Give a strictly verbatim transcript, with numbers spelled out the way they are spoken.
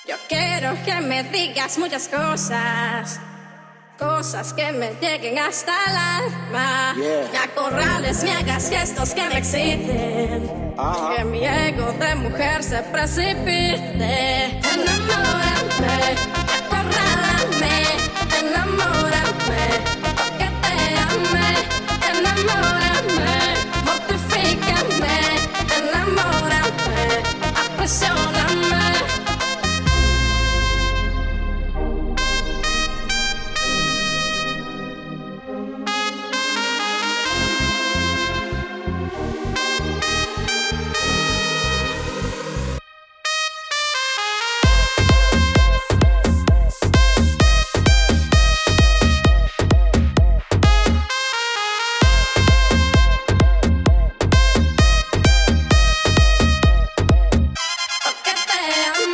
Yo quiero que me digas muchas cosas, cosas que me lleguen hasta el alma. Yeah. Me acorrales, me hagas gestos que me exciten. Ajá. Que mi ego de mujer se precipite. Enamórame, acorrálame, enamórame, toqueteame, enamórame, mortifícame, enamórame, aprisioname. Toqueteame.